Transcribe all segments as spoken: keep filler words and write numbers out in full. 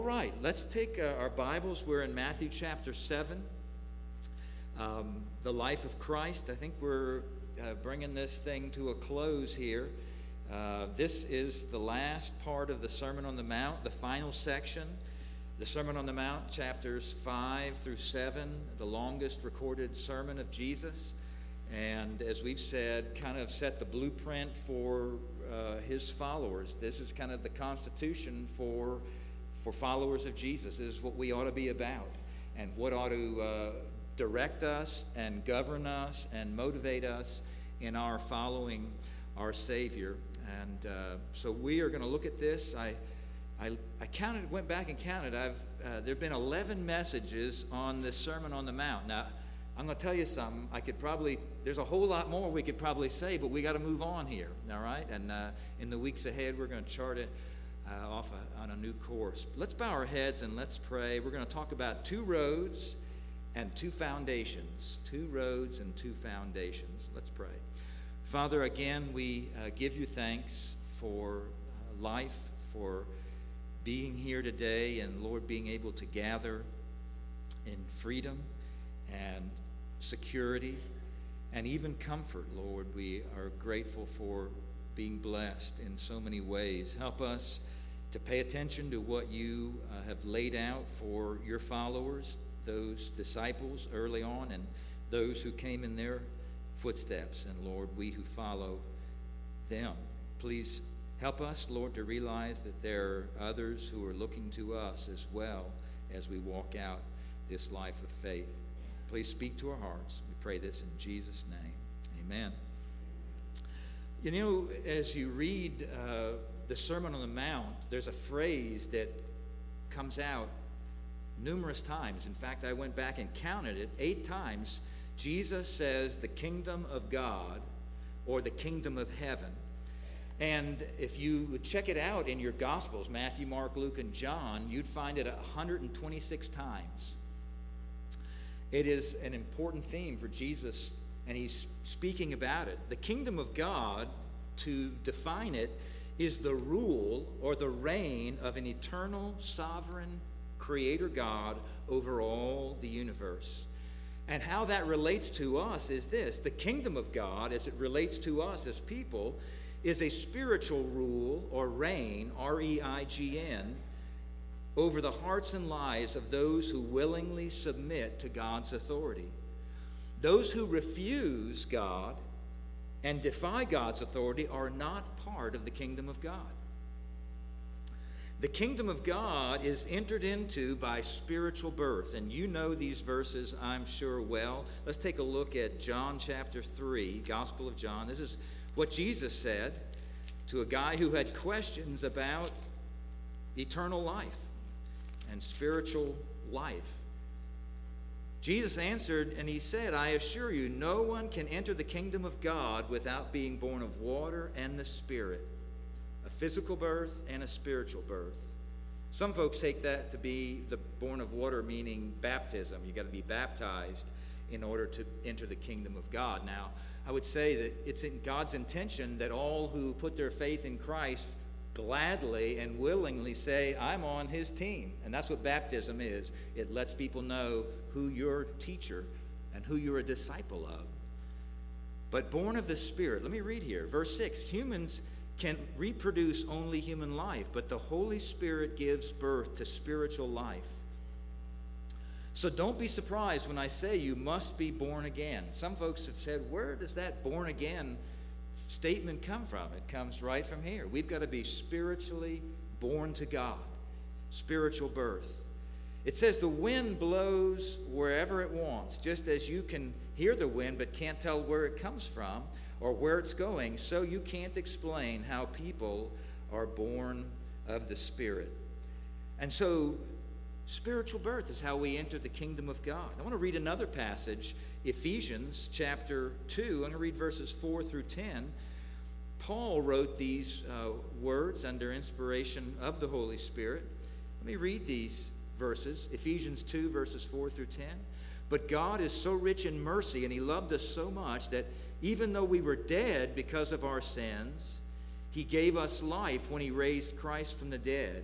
All right, let's take uh, our Bibles. We're in Matthew chapter seven, um, the life of Christ. I think we're uh, bringing this thing to a close here. Uh, this is the last part of the Sermon on the Mount, the final section. The Sermon on the Mount, chapters five through seven, the longest recorded sermon of Jesus. And as we've said, kind of set the blueprint for uh, his followers. This is kind of the constitution for For followers of Jesus. This is what we ought to be about, and what ought to uh, direct us and govern us and motivate us in our following our Savior. And uh, so we are going to look at this. I, I, I counted, went back and counted. I've uh, there have been eleven messages on this Sermon on the Mount. Now, I'm going to tell you something. I could probably, there's a whole lot more we could probably say, but we got to move on here. All right, and uh, in the weeks ahead, we're going to chart it Uh, off a, on a new course. Let's bow our heads and let's pray. We're going to talk about two roads and two foundations. Two roads and two foundations. Let's pray. Father, again, we uh, give you thanks for uh, life, for being here today, and Lord, being able to gather in freedom and security and even comfort, Lord. We are grateful for being blessed in so many ways. Help us to pay attention to what you uh, have laid out for your followers, those disciples early on, and those who came in their footsteps. And Lord, we who follow them, please help us, Lord, to realize that there are others who are looking to us as well as we walk out this life of faith. Please speak to our hearts. We pray this in Jesus' name. Amen. You know, as you read uh, the Sermon on the Mount, there's a phrase that comes out numerous times. In fact, I went back and counted it. Eight times, Jesus says the kingdom of God or the kingdom of heaven. And if you would check it out in your Gospels, Matthew, Mark, Luke, and John, you'd find it one hundred twenty-six times. It is an important theme for Jesus, and he's speaking about it. The kingdom of God, to define it, is the rule or the reign of an eternal, sovereign creator God over all the universe. And how that relates to us is this. The kingdom of God, as it relates to us as people, is a spiritual rule or reign, R E I G N, over the hearts and lives of those who willingly submit to God's authority. Those who refuse God and defy God's authority are not part of the kingdom of God. The kingdom of God is entered into by spiritual birth, and you know these verses, I'm sure, well. Let's take a look at John chapter three, Gospel of John. This is what Jesus said to a guy who had questions about eternal life and spiritual life. Jesus answered, and he said, I assure you, no one can enter the kingdom of God without being born of water and the Spirit, a physical birth and a spiritual birth. Some folks take that to be the born of water, meaning baptism. You've got to be baptized in order to enter the kingdom of God. Now, I would say that it's in God's intention that all who put their faith in Christ gladly and willingly say, I'm on his team. And that's what baptism is. It lets people know who your teacher and who you're a disciple of. But born of the Spirit, let me read here, verse six, humans can reproduce only human life, but the Holy Spirit gives birth to spiritual life. So don't be surprised when I say you must be born again. Some folks have said, where does that born again statement come from? It comes right from here. We've got to be spiritually born to God. Spiritual birth. It says the wind blows wherever it wants. Just as you can hear the wind but can't tell where it comes from or where it's going, so you can't explain how people are born of the Spirit. And so spiritual birth is how we enter the kingdom of God. I want to read another passage, Ephesians chapter two. I'm going to read verses four through ten. Paul wrote these uh, words under inspiration of the Holy Spirit. Let me read these verses. Ephesians two, verses four through ten. But God is so rich in mercy, and he loved us so much that even though we were dead because of our sins, he gave us life when he raised Christ from the dead.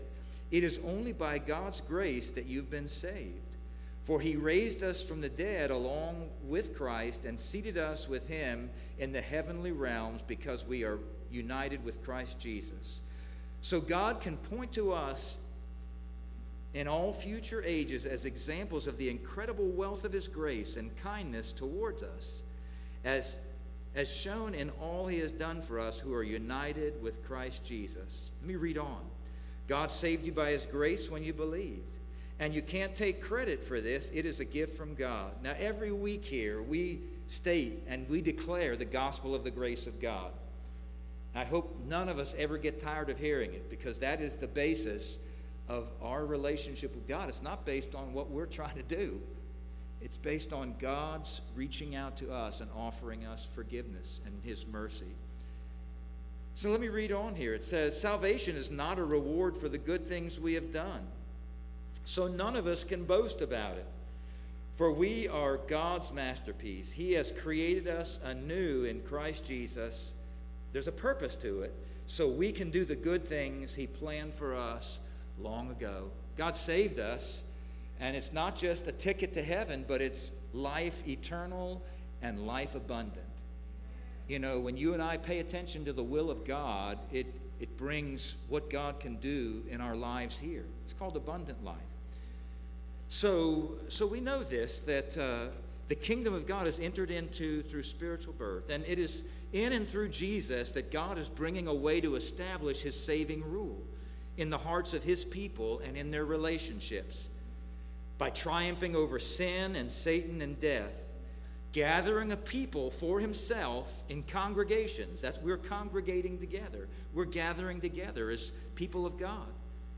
It is only by God's grace that you've been saved. For he raised us from the dead along with Christ and seated us with him in the heavenly realms because we are united with Christ Jesus. So God can point to us in all future ages as examples of the incredible wealth of his grace and kindness towards us, as, as shown in all he has done for us who are united with Christ Jesus. Let me read on. God saved you by his grace when you believed. And you can't take credit for this. It is a gift from God. Now, every week here, we state and we declare the gospel of the grace of God. I hope none of us ever get tired of hearing it, because that is the basis of our relationship with God. It's not based on what we're trying to do. It's based on God's reaching out to us and offering us forgiveness and his mercy. So let me read on here. It says, salvation is not a reward for the good things we have done. So none of us can boast about it. For we are God's masterpiece. He has created us anew in Christ Jesus. There's a purpose to it, so we can do the good things he planned for us long ago. God saved us, and it's not just a ticket to heaven, but it's life eternal and life abundant. You know, when you and I pay attention to the will of God, it, it brings what God can do in our lives here. It's called abundant life. So, so we know this, that uh, the kingdom of God is entered into through spiritual birth. And it is in and through Jesus that God is bringing a way to establish his saving rule in the hearts of his people and in their relationships. By triumphing over sin and Satan and death, gathering a people for himself in congregations. That's, we're congregating together. We're gathering together as people of God.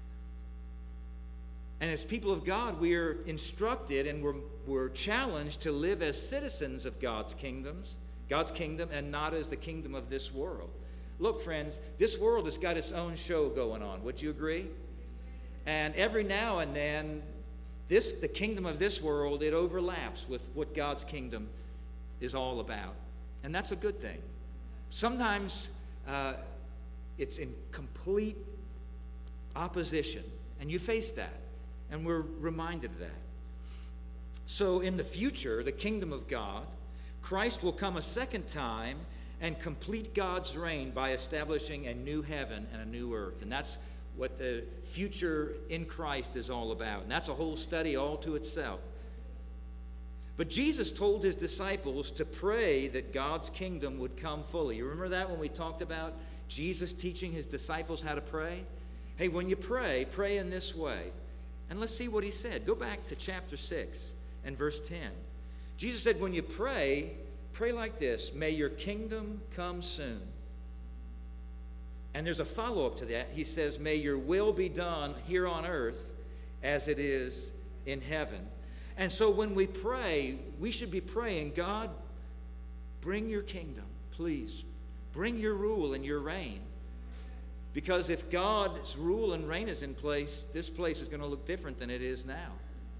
And as people of God, we are instructed and we're, we're challenged to live as citizens of God's kingdoms, God's kingdom, and not as the kingdom of this world. Look, friends, this world has got its own show going on. Would you agree? And every now and then, this the kingdom of this world, it overlaps with what God's kingdom is all about. And that's a good thing. Sometimes uh, it's in complete opposition, and you face that. And we're reminded of that. So in the future, the kingdom of God, Christ will come a second time and complete God's reign by establishing a new heaven and a new earth. And that's what the future in Christ is all about. And that's a whole study all to itself. But Jesus told his disciples to pray that God's kingdom would come fully. You remember that when we talked about Jesus teaching his disciples how to pray? Hey, when you pray, pray in this way. And let's see what he said. Go back to chapter six and verse ten. Jesus said, when you pray, pray like this: may your kingdom come soon. And there's a follow-up to that. He says, may your will be done here on earth as it is in heaven. And so when we pray, we should be praying, God, bring your kingdom, please. Bring your rule and your reign. Because if God's rule and reign is in place, this place is going to look different than it is now.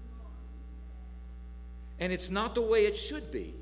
And it's not the way it should be.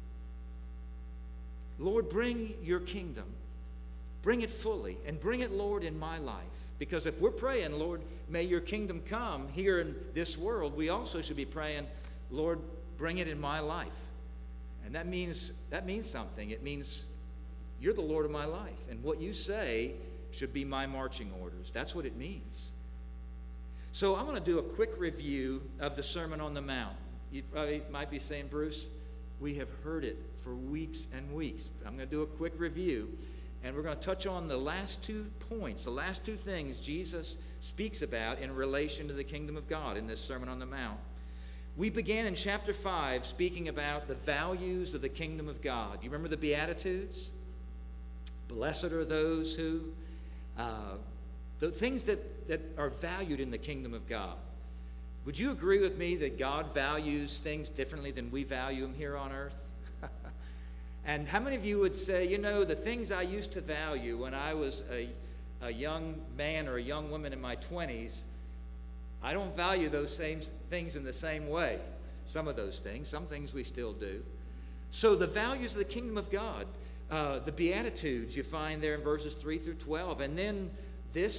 Lord, bring your kingdom. Bring it fully. And bring it, Lord, in my life. Because if we're praying, Lord, may your kingdom come here in this world, we also should be praying, Lord, bring it in my life. And that means, that means something. It means you're the Lord of my life. And what you say should be my marching orders. That's what it means. So I want to do a quick review of the Sermon on the Mount. You probably might be saying, Bruce, we have heard it for weeks and weeks. I'm going to do a quick review, and we're going to touch on the last two points, the last two things Jesus speaks about in relation to the kingdom of God in this Sermon on the Mount. We began in chapter five speaking about the values of the kingdom of God. You remember the Beatitudes? Blessed are those who... Uh, the things that, that are valued in the kingdom of God. Would you agree with me that God values things differently than we value them here on earth? And how many of you would say, you know, the things I used to value when I was a, a young man or a young woman in my twenties, I don't value those same things in the same way. Some of those things, some things we still do. So the values of the kingdom of God, Uh, the Beatitudes you find there in verses three through twelve. And then this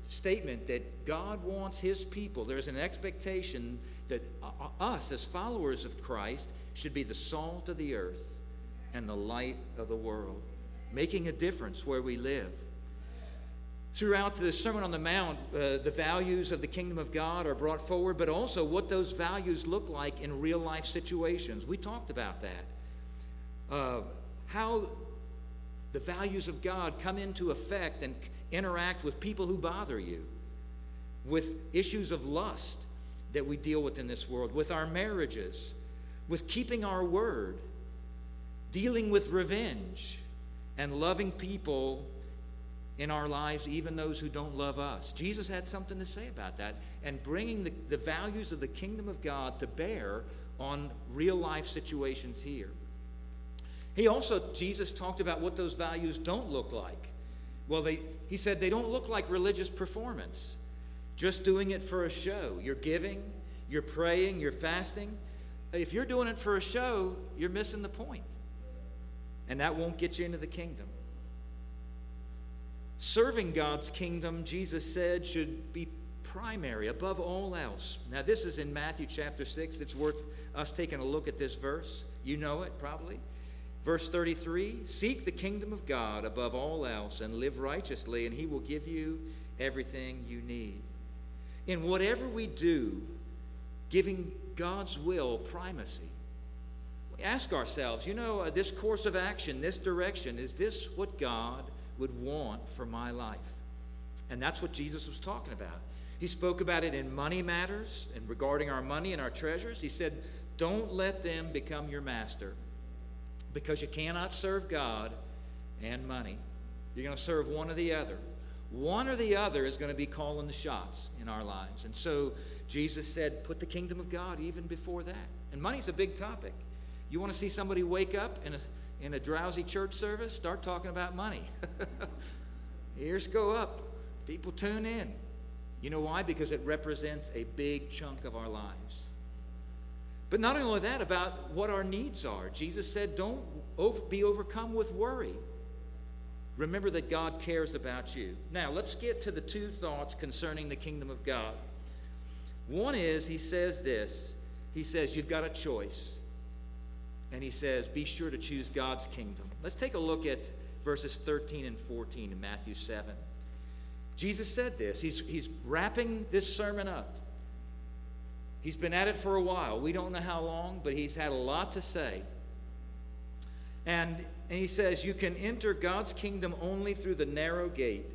statement that God wants his people. There's an expectation that us as followers of Christ should be the salt of the earth and the light of the world, making a difference where we live. Throughout the Sermon on the Mount, uh, the values of the kingdom of God are brought forward, but also what those values look like in real life situations. We talked about that. Uh, how the values of God come into effect and interact with people who bother you, with issues of lust that we deal with in this world, with our marriages, with keeping our word, dealing with revenge, and loving people in our lives, even those who don't love us. Jesus had something to say about that, and bringing the, the values of the kingdom of God to bear on real life situations here. He also, Jesus talked about what those values don't look like. Well, they, he said they don't look like religious performance, just doing it for a show. You're giving, you're praying, you're fasting. If you're doing it for a show, you're missing the point, and that won't get you into the kingdom. Serving God's kingdom, Jesus said, should be primary, above all else. Now, this is in Matthew chapter six. It's worth us taking a look at this verse. You know it, probably. Verse thirty-three, seek the kingdom of God above all else and live righteously, and he will give you everything you need. In whatever we do, giving God's will primacy. We ask ourselves, you know, uh, this course of action, this direction, is this what God would want for my life? And that's what Jesus was talking about. He spoke about it in money matters and regarding our money and our treasures. He said, don't let them become your master, because you cannot serve God and money. You're going to serve one or the other. One or the other is going to be calling the shots in our lives. And so Jesus said, put the kingdom of God even before that. And money's a big topic. You want to see somebody wake up in a in a drowsy church service? Start talking about money. Ears go up. People tune in. You know why? Because it represents a big chunk of our lives. But not only that, about what our needs are. Jesus said, don't over, be overcome with worry. Remember that God cares about you. Now, let's get to the two thoughts concerning the kingdom of God. One is, he says this. He says, you've got a choice. And he says, be sure to choose God's kingdom. Let's take a look at verses thirteen and fourteen in Matthew seven. Jesus said this. He's, he's wrapping this sermon up. He's been at it for a while. We don't know how long, but he's had a lot to say. And, and he says, you can enter God's kingdom only through the narrow gate.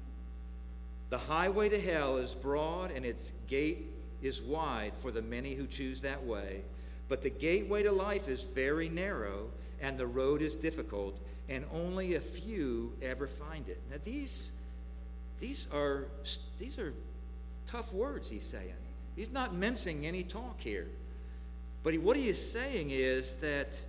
The highway to hell is broad, and its gate is wide for the many who choose that way. But the gateway to life is very narrow, and the road is difficult, and only a few ever find it. Now, these, these are these are tough words he's saying. He's not mincing any talk here. But he, what he is saying is that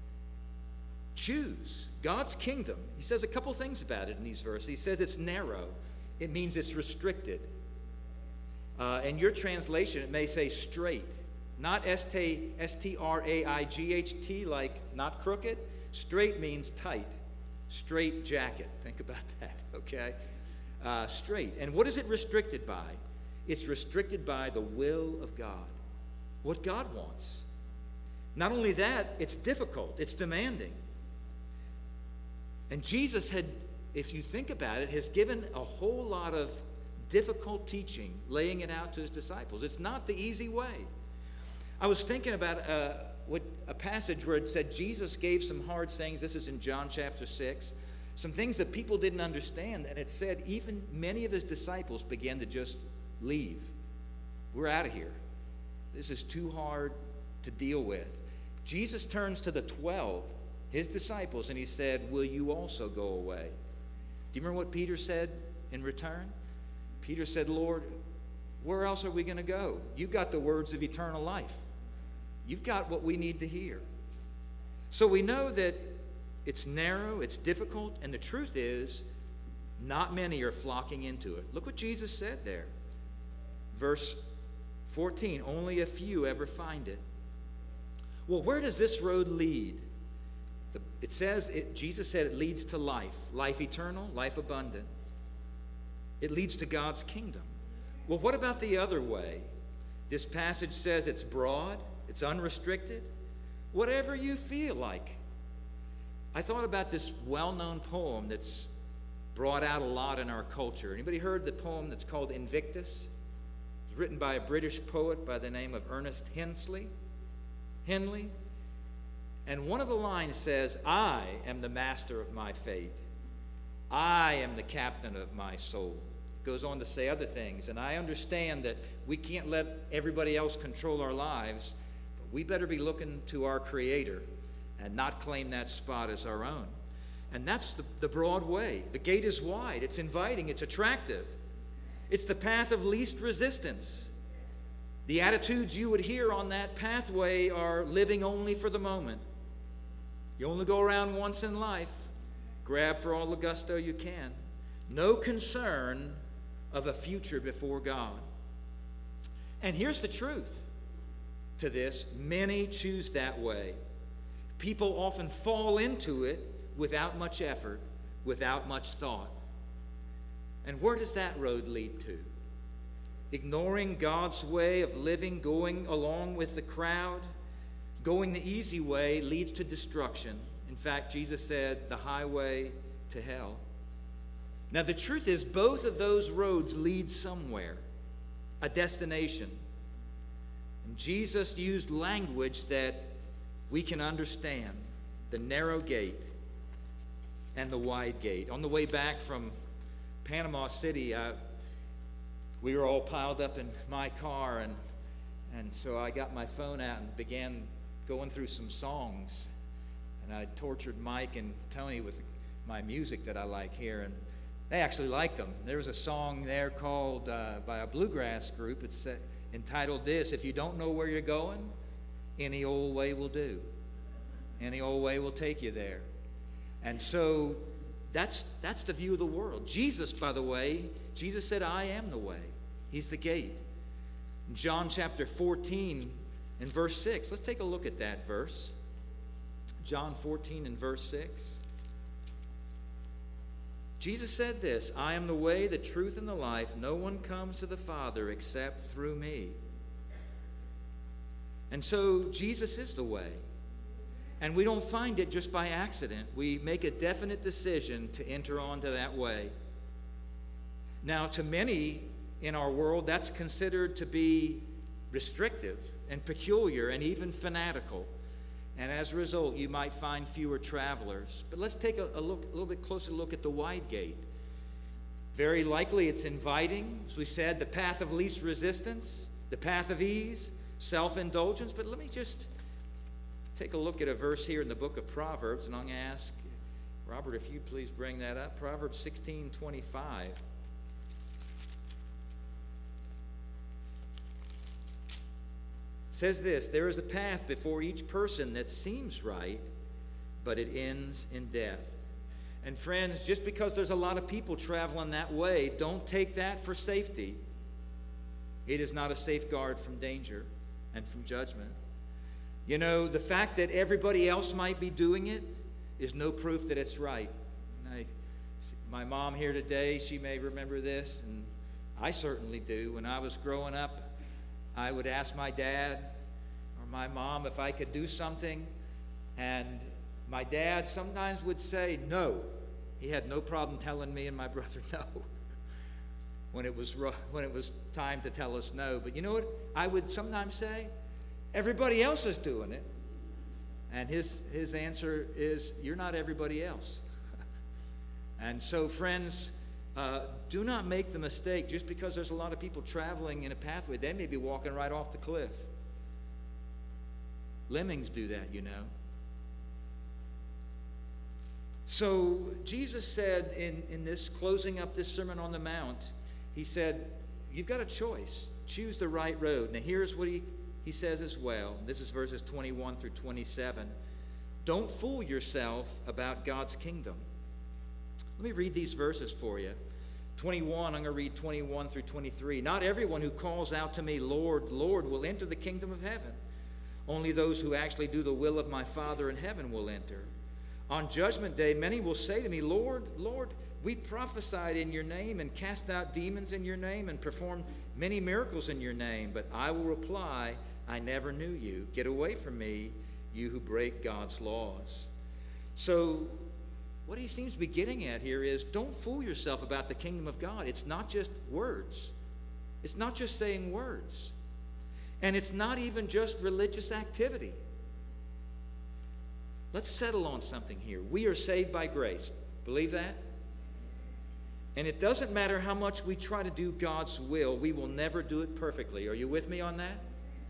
choose God's kingdom. He says a couple things about it in these verses. He says it's narrow. It means it's restricted. Uh, in your translation, it may say straight. Not S T R A I G H T, like not crooked. Straight means tight. Straight jacket. Think about that, okay? Uh, straight. And what is it restricted by? It's restricted by the will of God. What God wants. Not only that, it's difficult. It's demanding. And Jesus had, if you think about it, has given a whole lot of difficult teaching, laying it out to his disciples. It's not the easy way. I was thinking about uh, what a passage where it said Jesus gave some hard sayings. This is in John chapter six. Some things that people didn't understand. And it said even many of his disciples began to just leave. We're out of here. This is too hard to deal with. Jesus turns to the twelve, his disciples, and he said, will you also go away? Do you remember what Peter said in return? Peter said, Lord, where else are we going to go? You've got the words of eternal life. You've got what we need to hear. So we know that it's narrow, it's difficult, and the truth is, not many are flocking into it. Look what Jesus said there. Verse fourteen, only a few ever find it. Well, where does this road lead? It says, it, Jesus said it leads to life. Life eternal, life abundant. It leads to God's kingdom. Well, what about the other way? This passage says it's broad, it's unrestricted, whatever you feel like. I thought about this well-known poem that's brought out a lot in our culture. Anybody heard the poem that's called Invictus? It's written by a British poet by the name of Ernest Henley. Henley. And one of the lines says, I am the master of my fate. I am the captain of my soul. It goes on to say other things. And I understand that we can't let everybody else control our lives, but we better be looking to our Creator and not claim that spot as our own. And that's the, the broad way. The gate is wide. It's inviting. It's attractive. It's the path of least resistance. The attitudes you would hear on that pathway are living only for the moment. You only go around once in life. Grab for all the gusto you can. No concern of a future before God. And here's the truth to this. Many choose that way. People often fall into it without much effort, without much thought. And where does that road lead to? Ignoring God's way of living, going along with the crowd. Going the easy way leads to destruction. In fact, Jesus said, the highway to hell. Now, the truth is, both of those roads lead somewhere, a destination. And Jesus used language that we can understand, the narrow gate and the wide gate. On the way back from Panama City, I, we were all piled up in my car, and, and so I got my phone out and began going through some songs. And I tortured Mike and Tony with my music that I like here, and they actually liked them. There was a song there called, uh, by a bluegrass group, it's uh, entitled this, If You Don't Know Where You're Going, Any Old Way Will Do. Any old way will take you there. And so that's, that's the view of the world. Jesus, by the way, Jesus said, I am the way. He's the gate. In John chapter fourteen and verse six, let's take a look at that verse. John fourteen and verse six. Jesus said this, I am the way, the truth, and the life. No one comes to the Father except through me. And so Jesus is the way. And we don't find it just by accident. We make a definite decision to enter onto that way. Now, to many in our world, that's considered to be restrictive and peculiar and even fanatical. And as a result, you might find fewer travelers. But let's take a, a, look, a little bit closer look at the wide gate. Very likely it's inviting. As we said, the path of least resistance, the path of ease, self-indulgence. But let me just take a look at a verse here in the book of Proverbs. And I'm going to ask, Robert, if you please bring that up. Proverbs sixteen twenty-five. Says this, there is a path before each person that seems right, but it ends in death. And friends, just because there's a lot of people traveling that way, don't take that for safety. It is not a safeguard from danger and from judgment. You know, the fact that everybody else might be doing it is no proof that it's right. And I, my mom here today, she may remember this, and I certainly do. When I was growing up, I would ask my dad or my mom if I could do something, and my dad sometimes would say no. He had no problem telling me and my brother no when it was when it was time to tell us no. But you know what I would sometimes say? Everybody else is doing it. And his his answer is, you're not everybody else. And so, friends, Uh, do not make the mistake just because there's a lot of people traveling in a pathway. They may be walking right off the cliff. Lemmings do that, you know. So Jesus said in, in this closing up this Sermon on the Mount, he said, you've got a choice. Choose the right road. Now here's what he, he says as well. This is verses twenty-one through twenty-seven. Don't fool yourself about God's kingdom. Let me read these verses for you. twenty-one, I'm going to read twenty-one through twenty-three. Not everyone who calls out to me, Lord, Lord, will enter the kingdom of heaven. Only those who actually do the will of my Father in heaven will enter. On Judgment Day, many will say to me, Lord, Lord, we prophesied in your name and cast out demons in your name and performed many miracles in your name. But I will reply, I never knew you. Get away from me, you who break God's laws. So what he seems to be getting at here is, don't fool yourself about the kingdom of God. It's not just words. It's not just saying words. And it's not even just religious activity. Let's settle on something here. We are saved by grace. Believe that? And it doesn't matter how much we try to do God's will, we will never do it perfectly. Are you with me on that?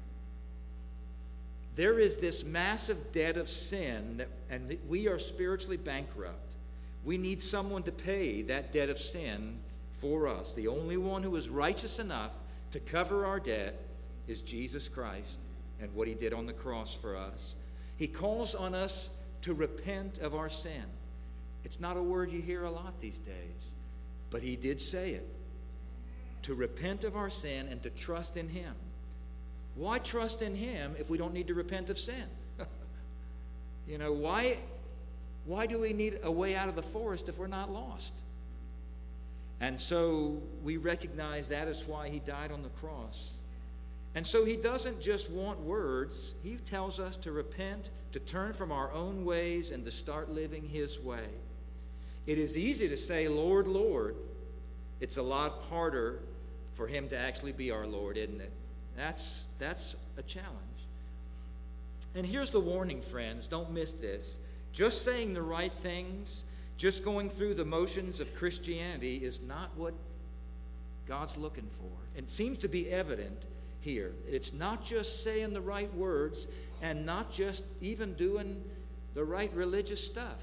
There is this massive debt of sin, that, and we are spiritually bankrupt. We need someone to pay that debt of sin for us. The only one who is righteous enough to cover our debt is Jesus Christ and what he did on the cross for us. He calls on us to repent of our sin. It's not a word you hear a lot these days, but he did say it. To repent of our sin and to trust in him. Why trust in him if we don't need to repent of sin? You know, why, why do we need a way out of the forest if we're not lost? And so we recognize that is why he died on the cross. And so he doesn't just want words. He tells us to repent, to turn from our own ways, and to start living his way. It is easy to say, Lord, Lord. It's a lot harder for him to actually be our Lord, isn't it? That's, that's a challenge. And here's the warning, friends. Don't miss this. Just saying the right things, just going through the motions of Christianity is not what God's looking for. It seems to be evident here. It's not just saying the right words and not just even doing the right religious stuff.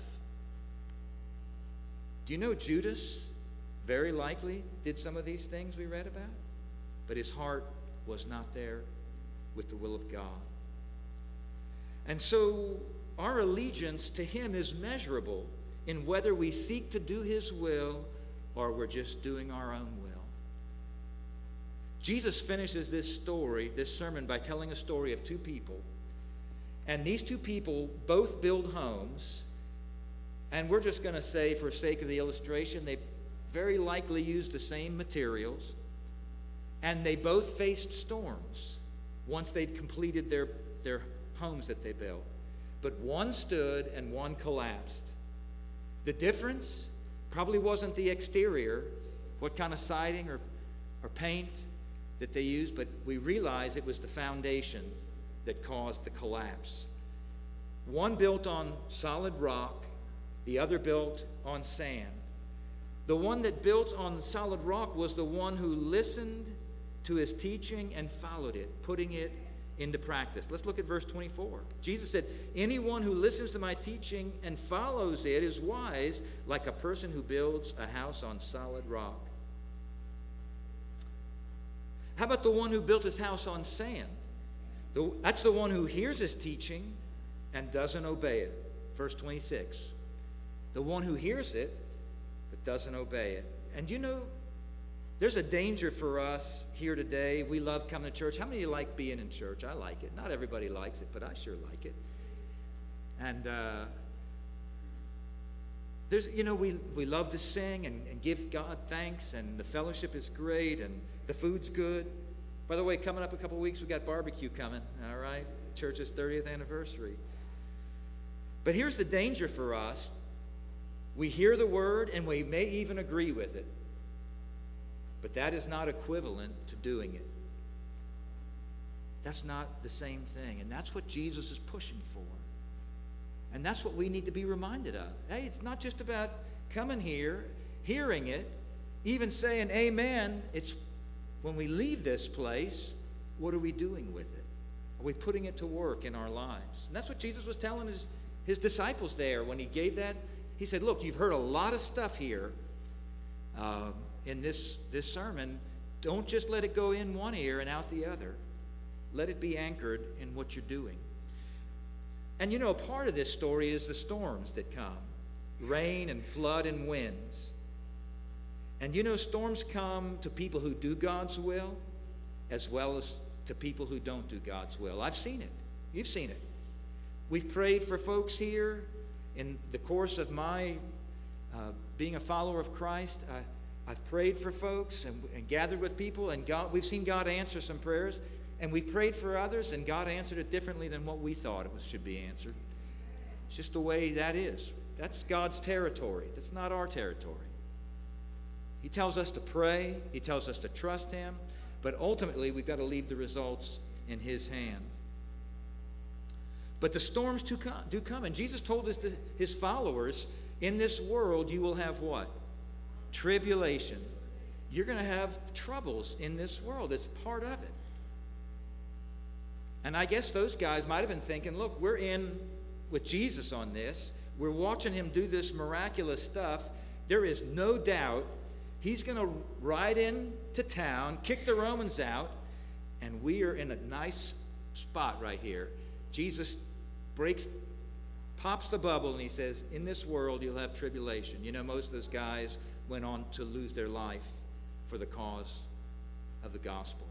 Do you know Judas very likely did some of these things we read about? But his heart was not there with the will of God. And so our allegiance to him is measurable in whether we seek to do his will or we're just doing our own will. Jesus finishes this story, this sermon, by telling a story of two people. And these two people both build homes. And we're just going to say, for sake of the illustration, they very likely used the same materials. And they both faced storms once they'd completed their, their homes that they built. But one stood and one collapsed. The difference probably wasn't the exterior, what kind of siding or, or paint that they used, but we realize it was the foundation that caused the collapse. One built on solid rock, the other built on sand. The one that built on solid rock was the one who listened to his teaching and followed it, putting it into practice. Let's look at verse twenty-four. Jesus said, anyone who listens to my teaching and follows it is wise, like a person who builds a house on solid rock. How about the one who built his house on sand? The, that's the one who hears his teaching and doesn't obey it. Verse twenty-six. The one who hears it but doesn't obey it. And you know, there's a danger for us here today. We love coming to church. How many of you like being in church? I like it. Not everybody likes it, but I sure like it. And uh, there's, you know, we, we love to sing and, and give God thanks, and the fellowship is great, and the food's good. By the way, coming up a couple weeks, we got barbecue coming, all right? Church's thirtieth anniversary. But here's the danger for us. We hear the word, and we may even agree with it. But that is not equivalent to doing it. That's not the same thing. And that's what Jesus is pushing for. And that's what we need to be reminded of. Hey, it's not just about coming here, hearing it, even saying amen. It's when we leave this place, what are we doing with it? Are we putting it to work in our lives? And that's what Jesus was telling his, his disciples there when he gave that. He said, look, you've heard a lot of stuff here um, in this, this sermon. Don't just let it go in one ear and out the other. Let it be anchored in what you're doing. And you know, part of this story is the storms that come. Rain and flood and winds. And you know, storms come to people who do God's will as well as to people who don't do God's will. I've seen it. You've seen it. We've prayed for folks here in the course of my uh, being a follower of Christ, I, I've prayed for folks and, and gathered with people, and God, we've seen God answer some prayers, and we've prayed for others, and God answered it differently than what we thought it was, should be answered. It's just the way that is. That's God's territory. That's not our territory. He tells us to pray. He tells us to trust Him. But ultimately, we've got to leave the results in His hand. But the storms do come, do come. And Jesus told us, to His followers, in this world you will have what? Tribulation. You're going to have troubles in this world. It's part of it. And I guess those guys might have been thinking, look, we're in with Jesus on this. We're watching Him do this miraculous stuff. There is no doubt He's going to ride into town, kick the Romans out, and we are in a nice spot right here. Jesus breaks, pops the bubble, and He says, in this world you'll have tribulation. You know, most of those guys went on to lose their life for the cause of the gospel.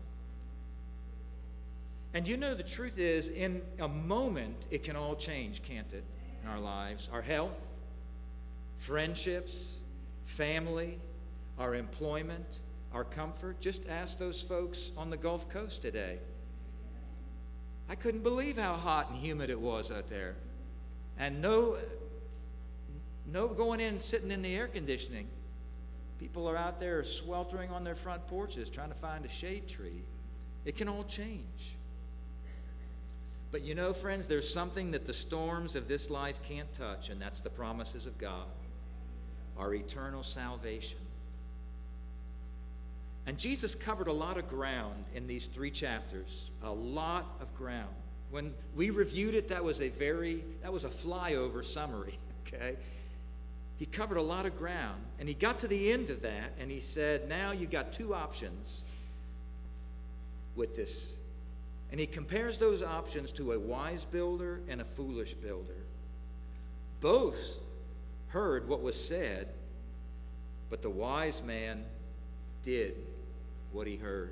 And you know, the truth is, in a moment, it can all change, can't it, in our lives? Our health, friendships, family, our employment, our comfort. Just ask those folks on the Gulf Coast today. I couldn't believe how hot and humid it was out there. And no, no going in and sitting in the air conditioning. People are out there sweltering on their front porches trying to find a shade tree. It can all change. But you know, friends, there's something that the storms of this life can't touch, and that's the promises of God, our eternal salvation. And Jesus covered a lot of ground in these three chapters, a lot of ground. When we reviewed it, that was a very, that was a flyover summary, okay? He covered a lot of ground, and he got to the end of that, and he said, now you got two options with this. And he compares those options to a wise builder and a foolish builder. Both heard what was said, but the wise man did what he heard.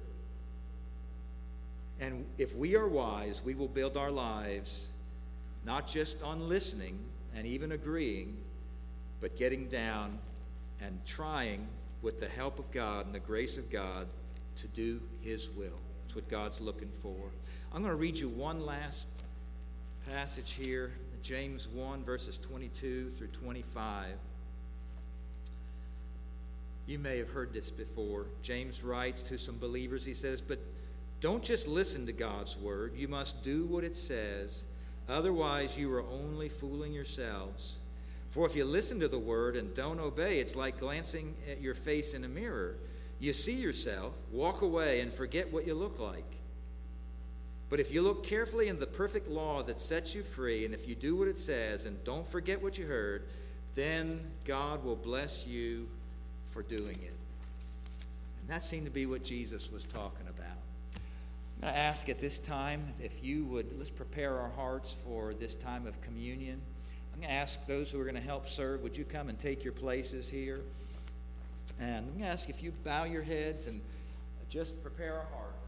And if we are wise, we will build our lives not just on listening and even agreeing, but getting down and trying with the help of God and the grace of God to do His will. That's what God's looking for. I'm going to read you one last passage here, James one, verses twenty-two through twenty-five. You may have heard this before. James writes to some believers, he says, but don't just listen to God's word. You must do what it says. Otherwise, you are only fooling yourselves. For if you listen to the word and don't obey, it's like glancing at your face in a mirror. You see yourself, walk away, and forget what you look like. But if you look carefully in the perfect law that sets you free, and if you do what it says and don't forget what you heard, then God will bless you for doing it. And that seemed to be what Jesus was talking about. I'm going to ask at this time if you would, let's prepare our hearts for this time of communion. I'm going to ask those who are going to help serve, would you come and take your places here? And I'm going to ask if you bow your heads and just prepare our hearts.